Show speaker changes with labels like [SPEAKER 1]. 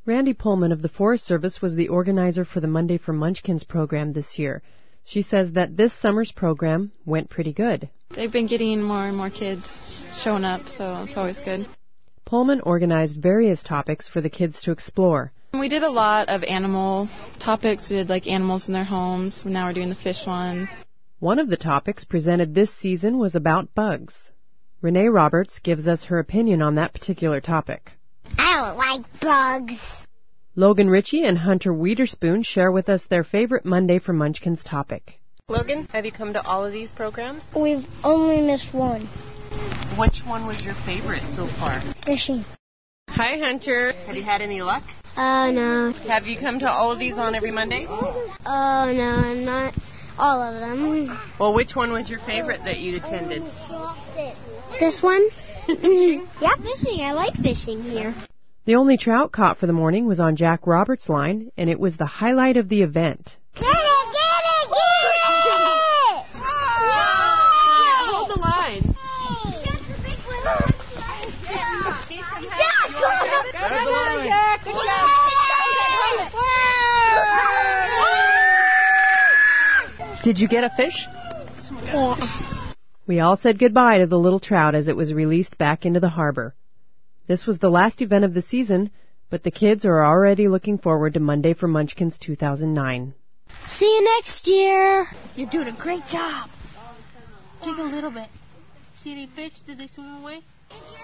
[SPEAKER 1] Randy Pullman of the Forest Service was the organizer for the Monday for Munchkins program this year. She says that this summer's program went pretty good.
[SPEAKER 2] They've been getting more and more kids showing up, so it's always good.
[SPEAKER 1] Pullman organized various topics for the kids to explore.
[SPEAKER 2] We did a lot of animal topics. We did like animals in their homes. Now we're doing the fish one.
[SPEAKER 1] One of the topics presented this season was about bugs. Renee Roberts gives us her opinion on that particular topic.
[SPEAKER 3] I don't like bugs.
[SPEAKER 1] Logan Ritchie and Hunter Wiederspoon share with us their favorite Monday for Munchkins topic.
[SPEAKER 4] Logan, have you come to all of these programs?
[SPEAKER 3] We've only missed one.
[SPEAKER 4] Which one was your favorite so far?
[SPEAKER 3] Fishing.
[SPEAKER 4] Hi, Hunter. Have you had any luck?
[SPEAKER 3] Oh, no.
[SPEAKER 4] Have you come to all of these on every Monday?
[SPEAKER 3] Oh, no, not all of them.
[SPEAKER 4] Well, which one was your favorite that you attended?
[SPEAKER 3] This one? Yeah, fishing. I like fishing here.
[SPEAKER 1] The only trout caught for the morning was on Jack Roberts' line, and it was the highlight of the event.
[SPEAKER 3] Get it!
[SPEAKER 4] Hold the line.
[SPEAKER 1] Did you get a fish?
[SPEAKER 3] Yeah.
[SPEAKER 1] We all said goodbye to the little trout as it was released back into the harbor. This was the last event of the season, but the kids are already looking forward to Monday for Munchkins 2009.
[SPEAKER 3] See you next year.
[SPEAKER 4] You're doing a great job. Take a little bit. See any fish? Did they swim away?